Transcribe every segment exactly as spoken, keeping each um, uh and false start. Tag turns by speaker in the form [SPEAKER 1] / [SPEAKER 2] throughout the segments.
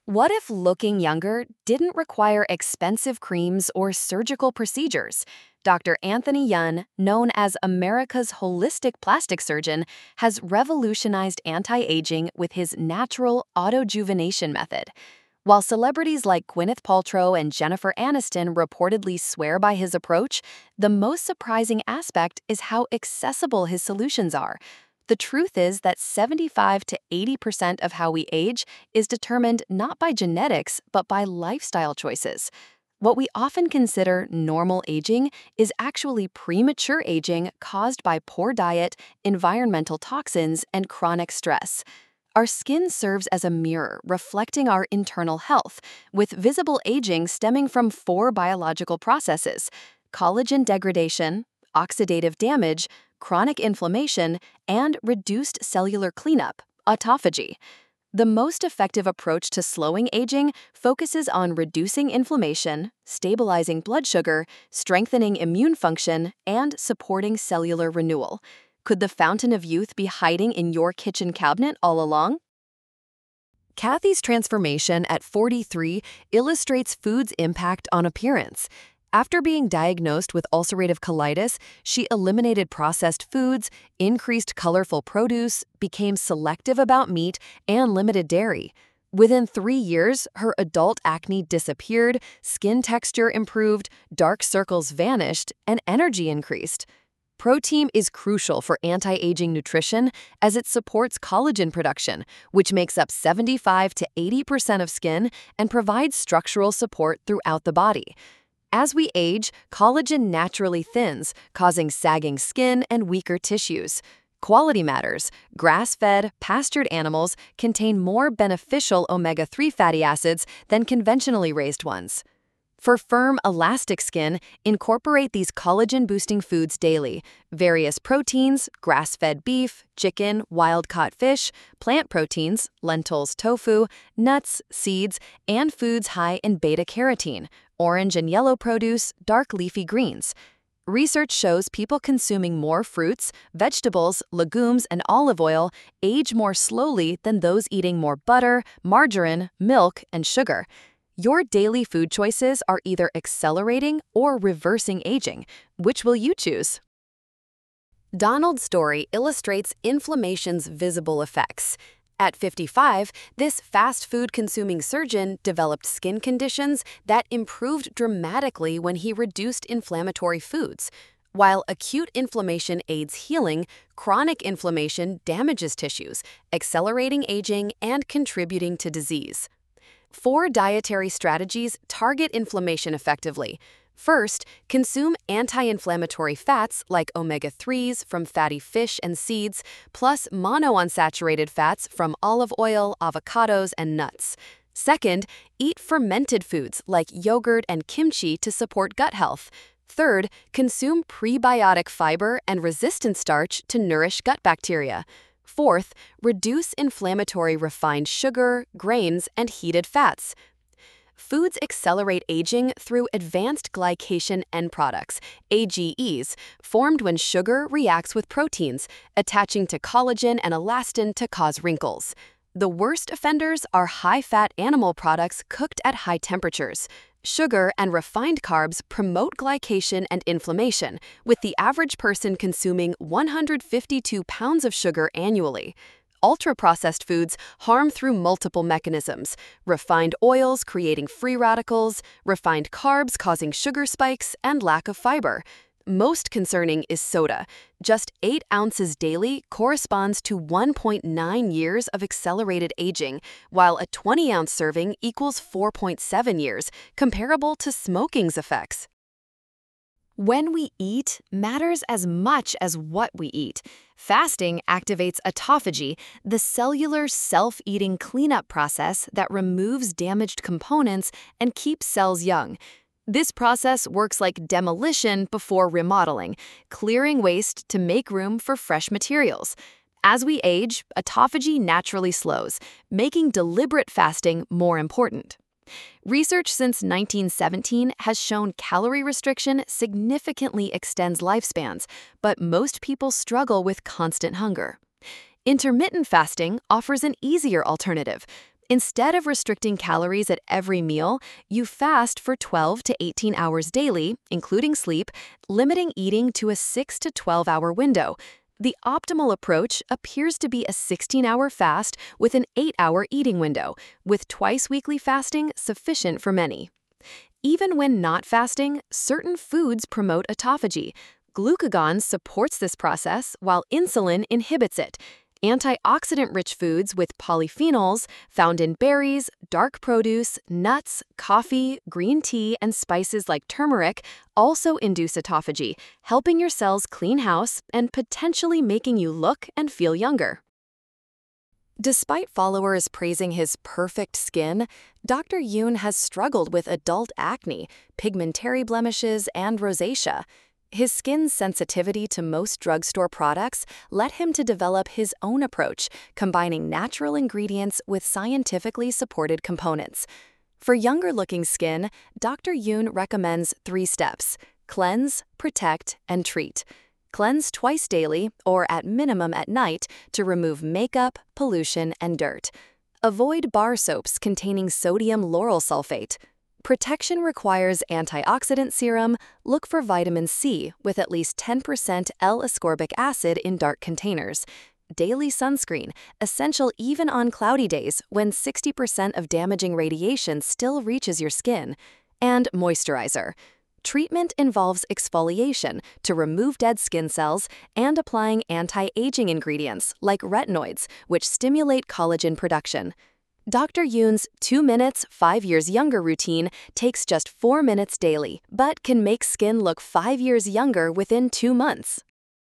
[SPEAKER 1] What if looking younger didn't require expensive creams or surgical procedures? Doctor Anthony Yun, known as America's holistic plastic surgeon, has revolutionized anti-aging with his natural autojuvenation method. While celebrities like Gwyneth Paltrow and Jennifer Aniston reportedly swear by his approach, the most surprising aspect is how accessible his solutions are. The truth is that seventy-five to eighty percent of how we age is determined not by genetics, but by lifestyle choices. What we often consider normal aging is actually premature aging caused by poor diet, environmental toxins, and chronic stress. Our skin serves as a mirror reflecting our internal health, with visible aging stemming from four biological processes: collagen degradation, oxidative damage, chronic inflammation, and reduced cellular cleanup, autophagy. The most effective approach to slowing aging focuses on reducing inflammation, stabilizing blood sugar, strengthening immune function, and supporting cellular renewal. Could the fountain of youth be hiding in your kitchen cabinet all along? Kathy's transformation at forty-three illustrates food's impact on appearance. After being diagnosed with ulcerative colitis, she eliminated processed foods, increased colorful produce, became selective about meat, and limited dairy. Within three years, her adult acne disappeared, skin texture improved, dark circles vanished, and energy increased. Protein is crucial for anti-aging nutrition as it supports collagen production, which makes up seventy-five to eighty percent of skin and provides structural support throughout the body. As we age, collagen naturally thins, causing sagging skin and weaker tissues. Quality matters. Grass-fed, pastured animals contain more beneficial omega three fatty acids than conventionally raised ones. For firm, elastic skin, incorporate these collagen-boosting foods daily: various proteins, grass-fed beef, chicken, wild-caught fish, plant proteins, lentils, tofu, nuts, seeds, and foods high in beta-carotene, orange and yellow produce, dark leafy greens. Research shows people consuming more fruits, vegetables, legumes, and olive oil age more slowly than those eating more butter, margarine, milk, and sugar. Your daily food choices are either accelerating or reversing aging. Which will you choose? Donald's story illustrates inflammation's visible effects. At fifty-five, this fast food consuming surgeon developed skin conditions that improved dramatically when he reduced inflammatory foods. While acute inflammation aids healing, chronic inflammation damages tissues, accelerating aging and contributing to disease. Four dietary strategies target inflammation effectively. First, consume anti-inflammatory fats like omega threes from fatty fish and seeds, plus monounsaturated fats from olive oil, avocados, and nuts. Second, eat fermented foods like yogurt and kimchi to support gut health. Third, consume prebiotic fiber and resistant starch to nourish gut bacteria. Fourth, reduce inflammatory refined sugar, grains, and heated fats. Foods accelerate aging through advanced glycation end products, A G Es, formed when sugar reacts with proteins, attaching to collagen and elastin to cause wrinkles. The worst offenders are high-fat animal products cooked at high temperatures. Sugar and refined carbs promote glycation and inflammation, with the average person consuming one hundred fifty-two pounds of sugar annually. Ultra-processed foods harm through multiple mechanisms: refined oils creating free radicals, refined carbs causing sugar spikes, and lack of fiber. Most concerning is soda. Just eight ounces daily corresponds to one point nine years of accelerated aging, while a twenty ounce serving equals four point seven years, comparable to smoking's effects. When we eat matters as much as what we eat. Fasting activates autophagy, the cellular self-eating cleanup process that removes damaged components and keeps cells young. This process works like demolition before remodeling, clearing waste to make room for fresh materials. As we age, autophagy naturally slows, making deliberate fasting more important. Research since nineteen seventeen has shown calorie restriction significantly extends lifespans, but most people struggle with constant hunger. Intermittent fasting offers an easier alternative. Instead of restricting calories at every meal, you fast for twelve to eighteen hours daily, including sleep, limiting eating to a six to twelve hour window. The optimal approach appears to be a sixteen hour fast with an eight hour eating window, with twice weekly fasting sufficient for many. Even when not fasting, certain foods promote autophagy. Glucagon supports this process while insulin inhibits it. Antioxidant-rich foods with polyphenols found in berries, dark produce, nuts, coffee, green tea, and spices like turmeric also induce autophagy, helping your cells clean house and potentially making you look and feel younger. Despite followers praising his perfect skin, Doctor Yoon has struggled with adult acne, pigmentary blemishes, and rosacea. His skin's sensitivity to most drugstore products led him to develop his own approach, combining natural ingredients with scientifically supported components. For younger-looking skin, Doctor Yoon recommends three steps: cleanse, protect, and treat. Cleanse twice daily, or at minimum at night, to remove makeup, pollution, and dirt. Avoid bar soaps containing sodium lauryl sulfate. Protection requires antioxidant serum. Look for vitamin C with at least ten percent L-ascorbic acid in dark containers. Daily sunscreen, essential even on cloudy days when sixty percent of damaging radiation still reaches your skin. And moisturizer. Treatment involves exfoliation to remove dead skin cells and applying anti-aging ingredients like retinoids, which stimulate collagen production. Doctor Yoon's two minutes, five years younger routine takes just four minutes daily, but can make skin look five years younger within two months.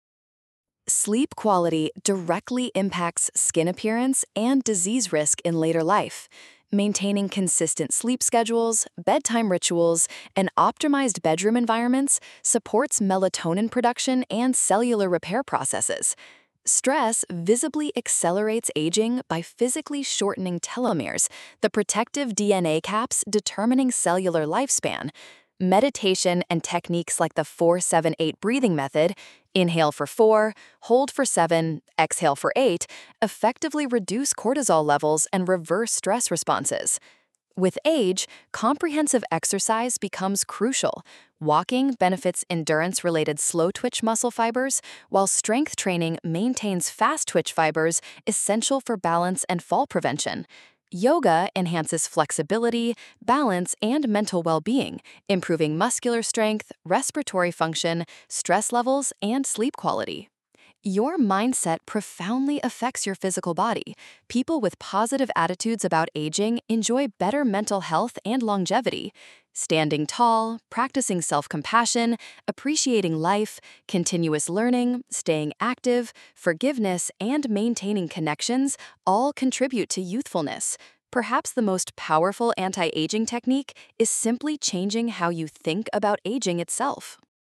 [SPEAKER 1] Sleep quality directly impacts skin appearance and disease risk in later life. Maintaining consistent sleep schedules, bedtime rituals, and optimized bedroom environments supports melatonin production and cellular repair processes. Stress visibly accelerates aging by physically shortening telomeres, the protective D N A caps determining cellular lifespan. Meditation and techniques like the four seven eight breathing method, inhale for four, hold for seven, exhale for eight, effectively reduce cortisol levels and reverse stress responses. With age, comprehensive exercise becomes crucial. Walking benefits endurance-related slow-twitch muscle fibers, while strength training maintains fast-twitch fibers essential for balance and fall prevention. Yoga enhances flexibility, balance, and mental well-being, improving muscular strength, respiratory function, stress levels, and sleep quality. Your mindset profoundly affects your physical body. People with positive attitudes about aging enjoy better mental health and longevity. Standing tall, practicing self-compassion, appreciating life, continuous learning, staying active, forgiveness, and maintaining connections all contribute to youthfulness. Perhaps the most powerful anti-aging technique is simply changing how you think about aging itself.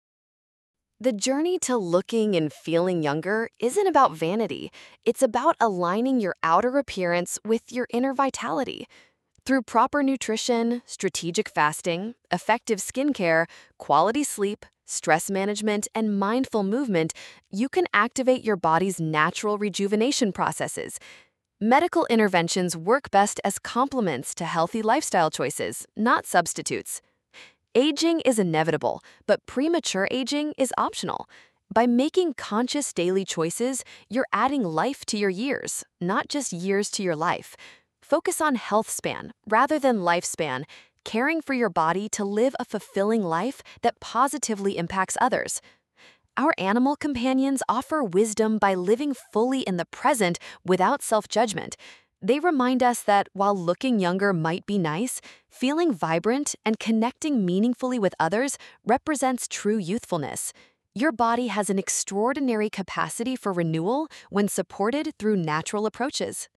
[SPEAKER 1] The journey to looking and feeling younger isn't about vanity. It's about aligning your outer appearance with your inner vitality. Through proper nutrition, strategic fasting, effective skincare, quality sleep, stress management, and mindful movement, you can activate your body's natural rejuvenation processes. Medical interventions work best as complements to healthy lifestyle choices, not substitutes. Aging is inevitable, but premature aging is optional. By making conscious daily choices, you're adding life to your years, not just years to your life. Focus on health span rather than lifespan, caring for your body to live a fulfilling life that positively impacts others. Our animal companions offer wisdom by living fully in the present without self-judgment. They remind us that while looking younger might be nice, feeling vibrant and connecting meaningfully with others represents true youthfulness. Your body has an extraordinary capacity for renewal when supported through natural approaches.